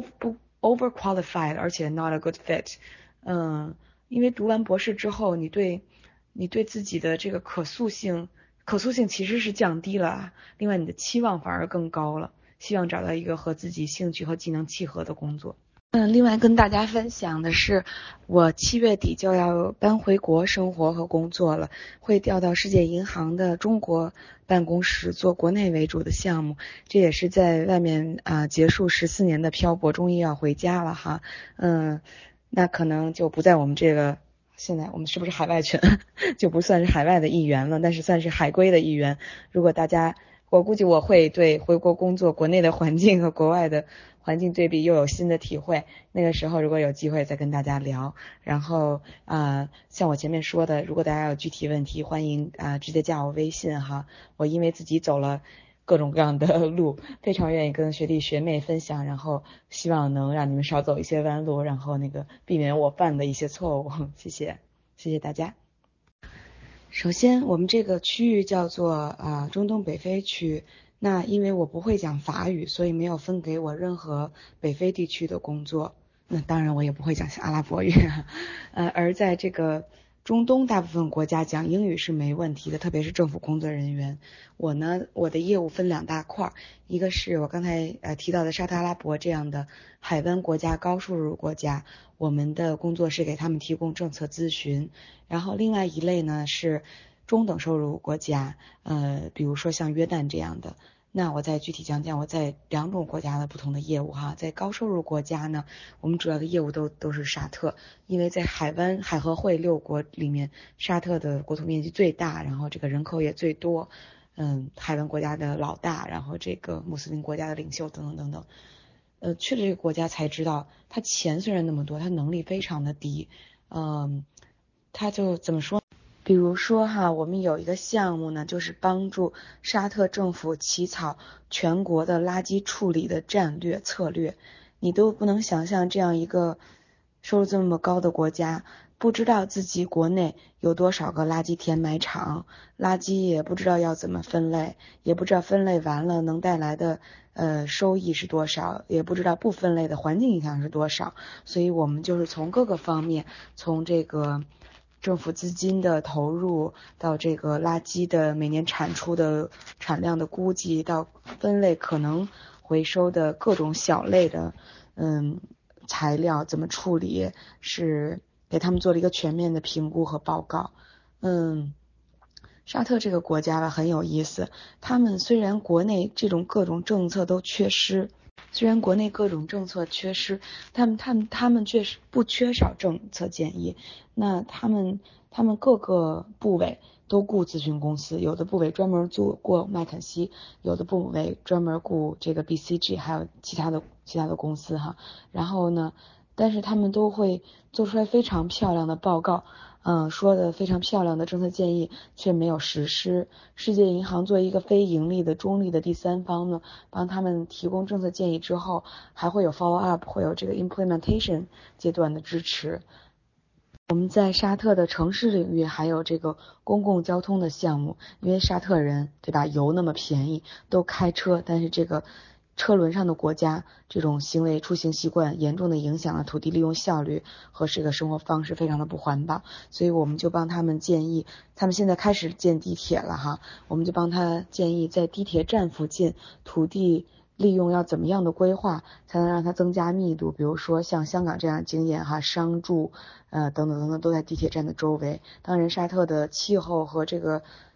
overqualified 而且 not a good fit。因为读完博士之后，你对自己的这个可塑性其实是降低了，另外你的期望反而更高了，希望找到一个和自己兴趣和技能契合的工作。另外跟大家分享的是，我7月底就要搬回国生活和工作了，会调到世界银行的中国办公室做国内为主的项目，这也是在外面结束14年的漂泊，终于要回家了哈。那可能就不在我们这个，现在我们是不是海外群就不算是海外的一员了，但是算是海归的一员。如果大家，我估计我会对回国工作国内的环境和国外的环境对比又有新的体会，那个时候如果有机会再跟大家聊。然后像我前面说的，如果大家有具体问题，欢迎直接加我微信哈。我因为自己走了各种各样的路，非常愿意跟学弟学妹分享，然后希望能让你们少走一些弯路，然后避免我犯的一些错误。谢谢大家。首先我们这个区域叫做中东北非区，那因为我不会讲法语，所以没有分给我任何北非地区的工作，那当然我也不会讲阿拉伯语。而在这个中东大部分国家讲英语是没问题的，特别是政府工作人员。我的业务分2大块，一个是我刚才提到的沙特阿拉伯这样的海湾国家、高收入国家，我们的工作是给他们提供政策咨询。然后另外一类呢是中等收入国家，比如说像约旦这样的。那我再具体讲讲我在2种国家的不同的业务哈。在高收入国家呢，我们主要的业务都是沙特，因为在海合会6国里面，沙特的国土面积最大，然后这个人口也最多，海湾国家的老大，然后这个穆斯林国家的领袖等等等等。去了这个国家才知道，他钱虽然那么多，他能力非常的低。他就怎么说？比如说哈，我们有一个项目呢，就是帮助沙特政府起草全国的垃圾处理的战略策略。你都不能想象这样一个收入这么高的国家，不知道自己国内有多少个垃圾填埋场，垃圾也不知道要怎么分类，也不知道分类完了能带来的收益是多少，也不知道不分类的环境影响是多少。所以我们就是从各个方面，从这个政府资金的投入到这个垃圾的每年产出的产量的估计，到分类可能回收的各种小类的材料怎么处理，是给他们做了一个全面的评估和报告。沙特这个国家吧很有意思，他们虽然国内这种各种政策都缺失，他们确实不缺少政策建议。那他们各个部委都雇咨询公司，有的部委专门过麦肯锡，有的部委专门雇这个 BCG， 还有其他的公司哈。然后呢，但是他们都会做出来非常漂亮的报告，说的非常漂亮的政策建议，却没有实施。世界银行作为一个非盈利的中立的第三方呢，帮他们提供政策建议之后，还会有 follow up， 会有这个 implementation 阶段的支持。我们在沙特的城市领域还有这个公共交通的项目，因为沙特人对吧，油那么便宜，都开车，但是这个车轮上的国家，这种出行习惯严重的影响了土地利用效率和这个生活方式，非常的不环保。所以我们就帮他们建议，他们现在开始建地铁了哈，我们就帮他建议在地铁站附近土地利用要怎么样的规划才能让它增加密度，比如说像香港这样经验哈，商住等等等等都在地铁站的周围。当然沙特的气候和这个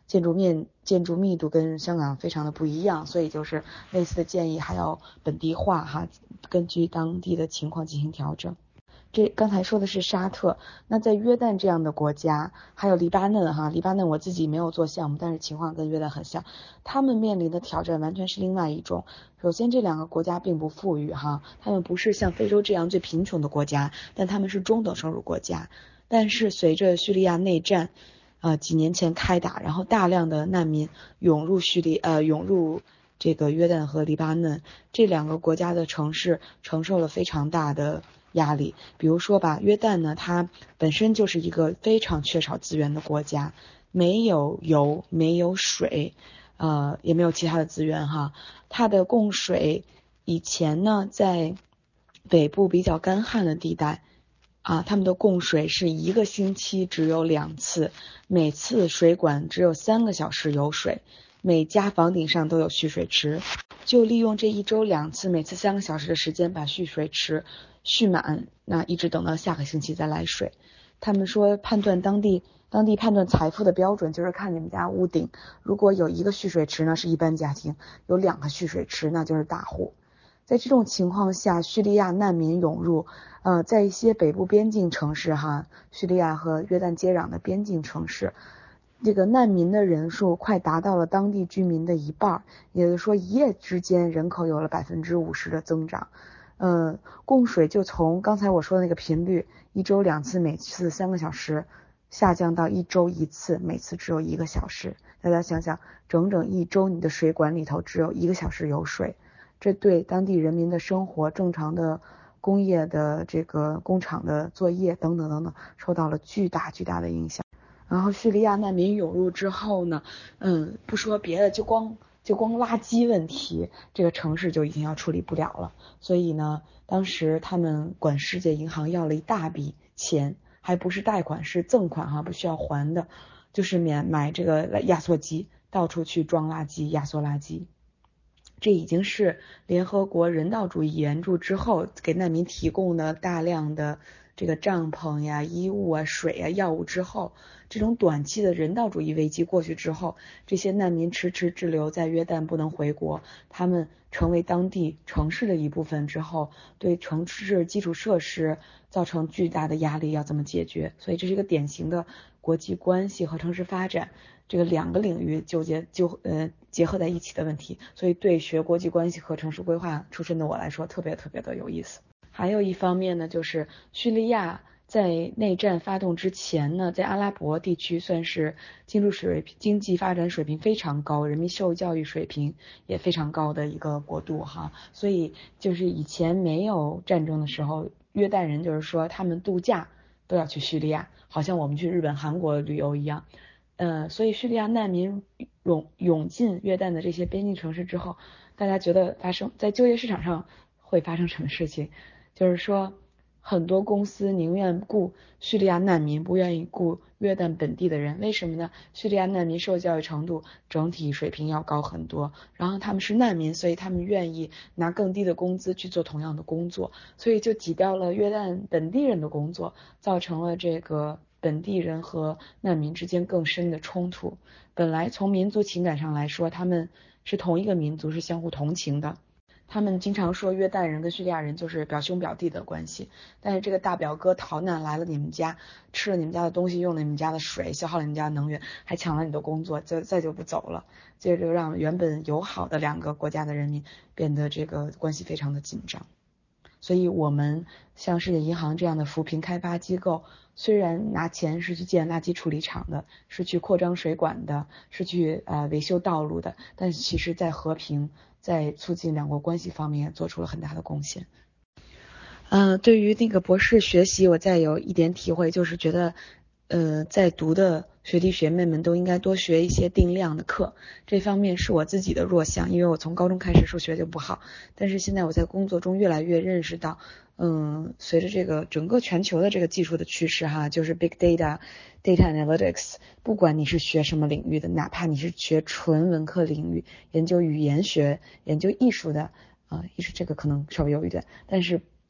建筑密度跟香港非常的不一样，所以就是类似的建议还要本地化哈，根据当地的情况进行调整。这刚才说的是沙特，那在约旦这样的国家，还有黎巴嫩哈，黎巴嫩我自己没有做项目，但是情况跟约旦很像，他们面临的挑战完全是另外一种。首先这两个国家并不富裕哈，他们不是像非洲这样最贫穷的国家，但他们是中等收入国家。但是随着叙利亚内战几年前开打，然后大量的难民涌入这个约旦和黎巴嫩，这两个国家的城市承受了非常大的压力。比如说吧，约旦呢，它本身就是一个非常缺少资源的国家，没有油，没有水，也没有其他的资源哈。它的供水以前呢，在北部比较干旱的地带他们的供水是1个星期只有2次，每次水管只有3个小时有水，每家房顶上都有蓄水池，就利用这1周2次，每次3个小时的时间把蓄水池蓄满，那一直等到下个星期再来水。他们说判断当地判断财富的标准就是看你们家屋顶，如果有1个蓄水池呢是一般家庭，有2个蓄水池那就是大户。在这种情况下，叙利亚难民涌入，在一些北部边境城市哈，叙利亚和约旦接壤的边境城市，这个难民的人数快达到了当地居民的1半，也就是说一夜之间人口有了50%的增长。供水就从刚才我说的那个频率，1周2次，每次3个小时，下降到1周1次，每次只有1个小时。大家想想，整整1周你的水管里头只有1个小时有水，这对当地人民的生活、正常的工业的这个工厂的作业等等等等，受到了巨大的影响。然后叙利亚难民涌入之后呢，不说别的，就光垃圾问题，这个城市就已经要处理不了了。所以呢，当时他们管世界银行要了一大笔钱，还不是贷款，是赠款哈，不需要还的，就是买这个压缩机，到处去装垃圾、压缩垃圾。这已经是联合国人道主义援助之后给难民提供的大量的这个帐篷呀、衣物啊、水啊、药物之后，这种短期的人道主义危机过去之后，这些难民迟滞留在约旦不能回国，他们成为当地城市的一部分之后，对城市基础设施造成巨大的压力，要怎么解决？所以这是一个典型的国际关系和城市发展这个2个领域结合在一起的问题，所以对学国际关系和城市规划出身的我来说特别的有意思。还有一方面呢，就是叙利亚在内战发动之前呢，在阿拉伯地区算是经济发展水平非常高，人民受教育水平也非常高的一个国度哈。所以就是以前没有战争的时候，约旦人就是说他们度假都要去叙利亚，好像我们去日本、韩国旅游一样。所以叙利亚难民涌进约旦的这些边境城市之后，大家觉得在就业市场上会发生什么事情？就是说，很多公司宁愿雇叙利亚难民，不愿意雇约旦本地的人。为什么呢？叙利亚难民受教育程度整体水平要高很多，然后他们是难民，所以他们愿意拿更低的工资去做同样的工作，所以就挤掉了约旦本地人的工作，造成了这个本地人和难民之间更深的冲突。本来从民族情感上来说，他们是同一个民族，是相互同情的。他们经常说约旦人跟叙利亚人就是表兄表弟的关系，但是这个大表哥逃难来了你们家，吃了你们家的东西，用了你们家的水，消耗了你们家的能源，还抢了你的工作，再就不走了，这就让原本友好的2个国家的人民变得这个关系非常的紧张。所以我们像世界银行这样的扶贫开发机构，虽然拿钱是去建垃圾处理厂的，是去扩张水管的，是去维修道路的，但是其实在和平在促进2国关系方面做出了很大的贡献。对于那个博士学习，我再有一点体会，就是觉得在读的学弟学妹们都应该多学一些定量的课，这方面是我自己的弱项，因为我从高中开始数学就不好，但是现在我在工作中越来越认识到，随着这个整个全球的这个技术的趋势哈，就是 big data、data analytics， 不管你是学什么领域的，哪怕你是学纯文科领域，研究语言学、研究艺术的，艺术这个可能稍微有一点，但是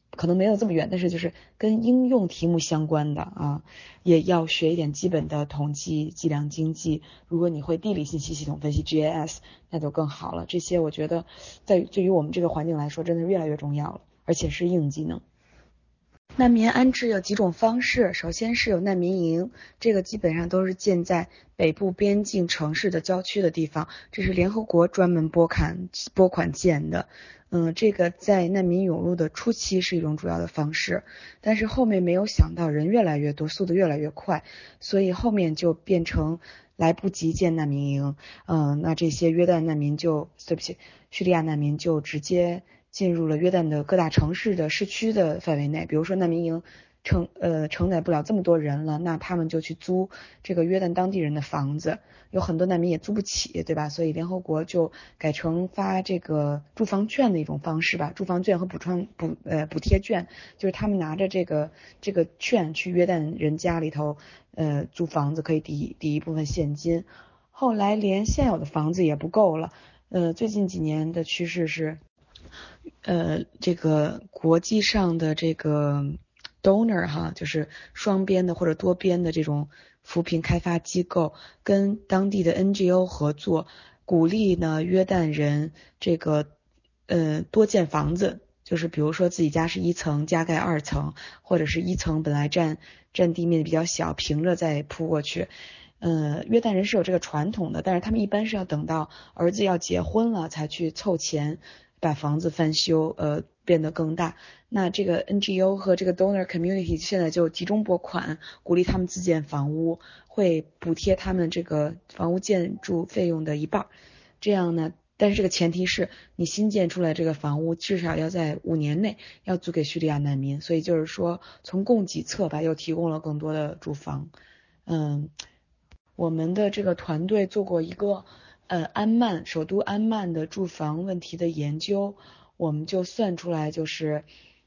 可能没有这么远，但是就是跟应用题目相关的啊，也要学一点基本的统计、计量经济。如果你会地理信息系统分析 GIS， 那就更好了。这些我觉得对于我们这个环境来说，真的是越来越重要了，而且是硬技能。难民安置有几种方式，首先是有难民营，这个基本上都是建在北部边境城市的郊区的地方，这是联合国专门拨款建的。这个在难民涌入的初期是一种主要的方式，但是后面没有想到人越来越多，速度越来越快，所以后面就变成来不及建难民营。那这些约旦难民叙利亚难民就直接进入了约旦的各大城市的市区的范围内，比如说难民营承载不了这么多人了，那他们就去租这个约旦当地人的房子，有很多难民也租不起，对吧？所以联合国就改成发这个住房券的一种方式吧，住房券和补贴券，就是他们拿着这个券去约旦人家里头租房子，可以抵一部分现金。后来连现有的房子也不够了，最近几年的趋势是这个国际上的这个 donor 哈，就是双边的或者多边的这种扶贫开发机构跟当地的 NGO 合作，鼓励呢约旦人这个多建房子，就是比如说自己家是1层加盖2层，或者是1层本来占地面比较小，平着再铺过去。约旦人是有这个传统的，但是他们一般是要等到儿子要结婚了才去凑钱把房子翻修，变得更大。那这个 NGO 和这个 donor community 现在就集中拨款，鼓励他们自建房屋，会补贴他们这个房屋建筑费用的1半。这样呢，但是这个前提是你新建出来这个房屋至少要在5年内要租给叙利亚难民，所以就是说从供给侧吧，又提供了更多的住房。我们的这个团队做过一个首都安曼的住房问题的研究，我们就算出来就是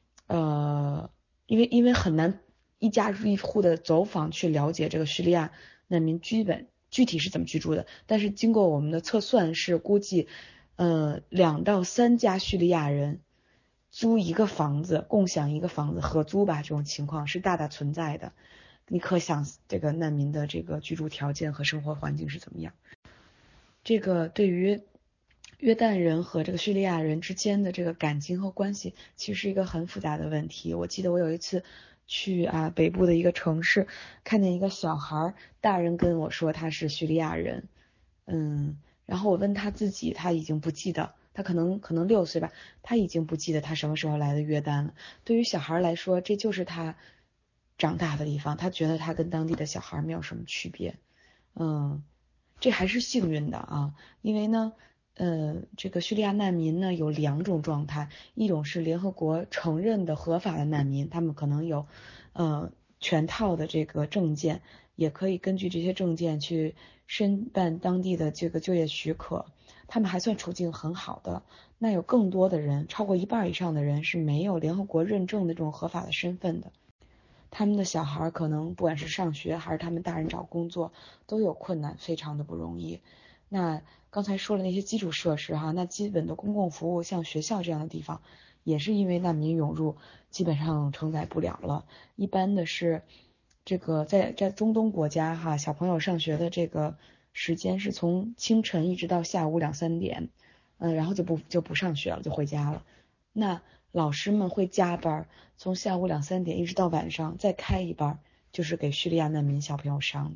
因为很难一家一户的走访去了解这个叙利亚难民具体是怎么居住的，但是经过我们的测算是估计2到3家叙利亚人租一个房子，共享一个房子，合租吧，这种情况是大大存在的。你可想这个难民的这个居住条件和生活环境是怎么样？这个对于约旦人和这个叙利亚人之间的这个感情和关系，其实是一个很复杂的问题。我记得我有一次去北部的一个城市，看见一个小孩，大人跟我说他是叙利亚人，然后我问他自己，他已经不记得，他可能6岁吧，他已经不记得他什么时候来的约旦了。对于小孩来说，这就是他长大的地方，他觉得他跟当地的小孩没有什么区别。这还是幸运的啊，因为呢这个叙利亚难民呢有2种状态，一种是联合国承认的合法的难民，他们可能有全套的这个证件，也可以根据这些证件去申办当地的这个就业许可，他们还算处境很好的。那有更多的人，超过1半以上的人是没有联合国认证的这种合法的身份的，他们的小孩可能不管是上学还是他们大人找工作都有困难，非常的不容易。那刚才说了那些基础设施哈，那基本的公共服务像学校这样的地方，也是因为难民涌入基本上承载不了了。一般的是这个在中东国家哈，小朋友上学的这个时间是从清晨一直到下午2、3点，然后就不上学了，就回家了。那老师们会加班，从下午2、3点一直到晚上再开一班，就是给叙利亚难民小朋友上的。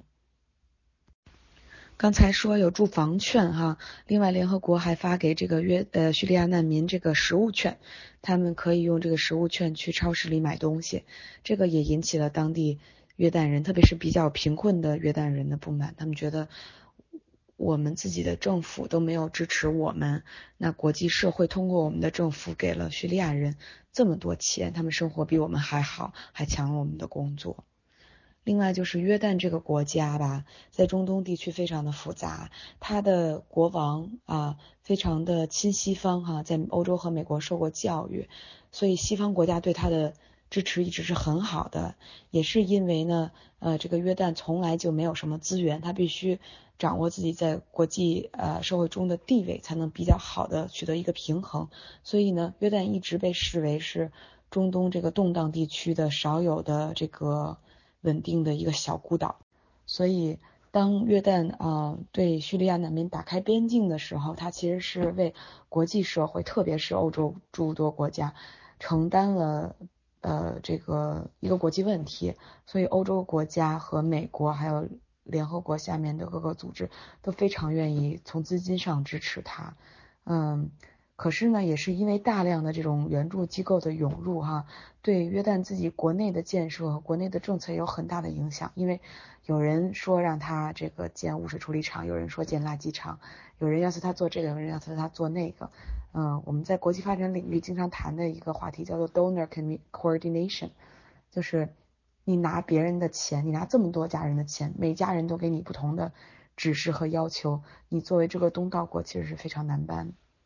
刚才说有住房券哈，另外联合国还发给这个叙利亚难民这个食物券，他们可以用这个食物券去超市里买东西，这个也引起了当地约旦人，特别是比较贫困的约旦人的不满，他们觉得我们自己的政府都没有支持我们，那国际社会通过我们的政府给了叙利亚人这么多钱，他们生活比我们还好，还抢了我们的工作。另外就是约旦这个国家吧，在中东地区非常的复杂，他的国王非常的亲西方哈，在欧洲和美国受过教育，所以西方国家对他的支持一直是很好的，也是因为呢这个约旦从来就没有什么资源，他必须掌握自己在国际社会中的地位，才能比较好的取得一个平衡，所以呢约旦一直被视为是中东这个动荡地区的少有的这个稳定的一个小孤岛。所以当约旦对叙利亚难民打开边境的时候，它其实是为国际社会，特别是欧洲诸多国家承担了这个一个国际问题。所以欧洲国家和美国还有联合国下面的各个组织都非常愿意从资金上支持它。可是呢，也是因为大量的这种援助机构的涌入对约旦自己国内的建设和国内的政策有很大的影响。因为有人说让他这个建污水处理厂，有人说建垃圾场，有人要求他做这个，有人要求他做那个。我们在国际发展领域经常谈的一个话题叫做 donor coordination， 就是你拿别人的钱，你拿这么多家人的钱，每家人都给你不同的指示和要求，你作为这个东道国其实是非常难办。